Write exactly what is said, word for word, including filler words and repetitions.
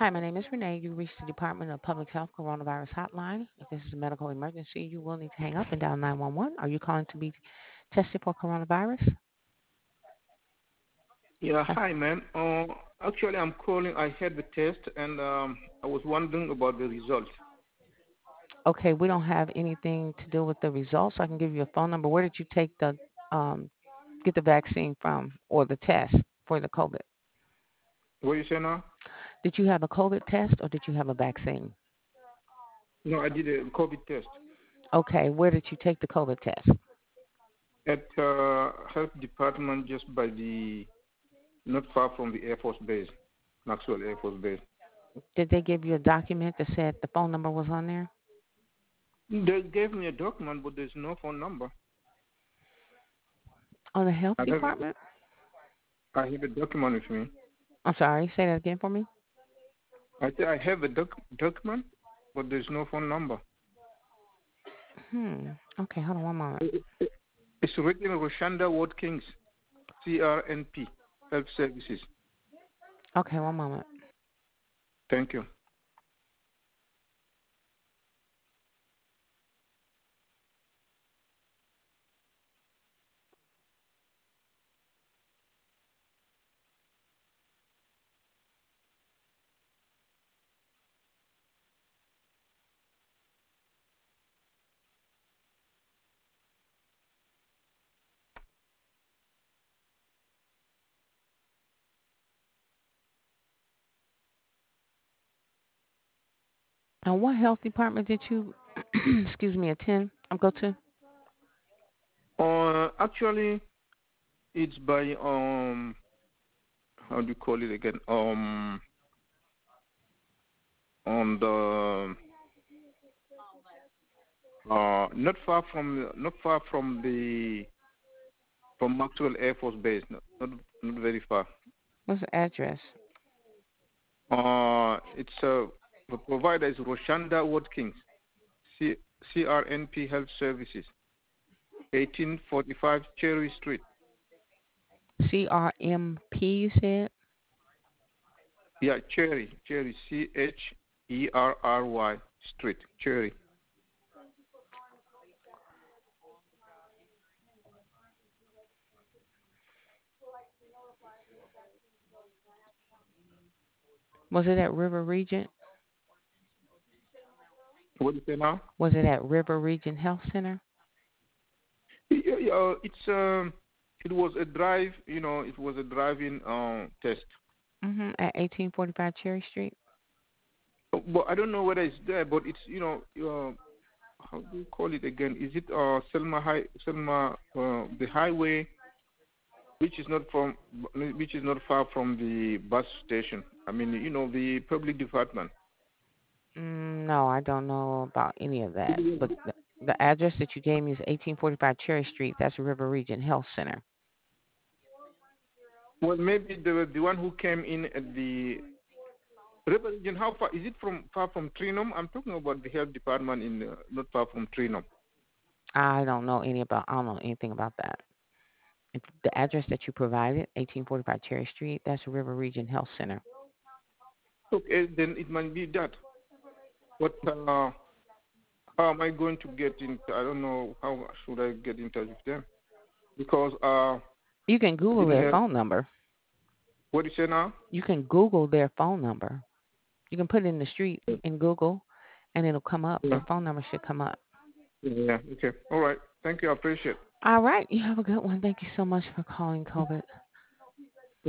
Hi, my name is Renee. You reached the Department of Public Health Coronavirus Hotline. If this is a medical emergency, you will need to hang up and dial nine one one. Are you calling to be tested for coronavirus? Yeah, Uh, hi, ma'am. Uh, actually, I'm calling. I had the test, and um, I was wondering about the results. Okay, we don't have anything to do with the results. I can give you a phone number. Where did you take the um, get the vaccine from or the test for the COVID? What you say now? Did you have a COVID test or did you have a vaccine? No, I did a COVID test Okay, where did you take the COVID test? at uh, health department, just by the not far from the Air Force Base, Maxwell Air Force Base. Did they give you a document that said the phone number was on there? They gave me a document, but there's no phone number. On the health I have department? I have a document with me. I'm sorry, say that again for me. I say I have a doc- document, but there's no phone number. Hmm. Okay, hold on one moment. It's written Roshanda Watkins, C R N P, Health Services. Okay, one moment. Thank you. And what health department did you, excuse me, attend? I'm go to. Uh, actually, it's by um, how do you call it again? Um, on the uh, not far from not far from the from Maxwell Air Force Base. Not not, not very far. What's the address? Uh, it's uh, the provider is Roshanda Watkins, C CRNP Health Services, eighteen forty-five Cherry Street. C R M P. You said. Yeah, Cherry, Cherry, C H E R R Y Street, Cherry. Was it at River Region? What do you say now? Was it at River Region Health Center? Yeah, yeah, uh, it's um, it was a drive. You know, it was a driving um test. Mm-hmm. At eighteen forty-five Cherry Street. Uh, But I don't know whether it's there. But it's you know, uh, how do you call it again? Is it uh Selma High, Selma, uh, the highway, which is not from, which is not far from the bus station. I mean, you know, the public department. Mm, no, I don't know about any of that. But the, the address that you gave me is eighteen forty-five Cherry Street. That's River Region Health Center. Well, maybe the the one who came in at the River Region. How far is it from? Far from Trinum? I'm talking about the health department in uh, not far from Trinum. I don't know any about. I don't know anything about that. If the address that you provided, eighteen forty-five Cherry Street, that's River Region Health Center. Okay, then it might be that. But uh, how am I going to get in? I don't know how should I get in touch with them because uh, You can I Google didn't their have. phone number. What do you say now? You can Google their phone number. You can put it in the street in Google, and it'll come up. Yeah. Their phone number should come up. Yeah. Okay. All right. Thank you. I appreciate it. All right. You have a good one. Thank you so much for calling COVID.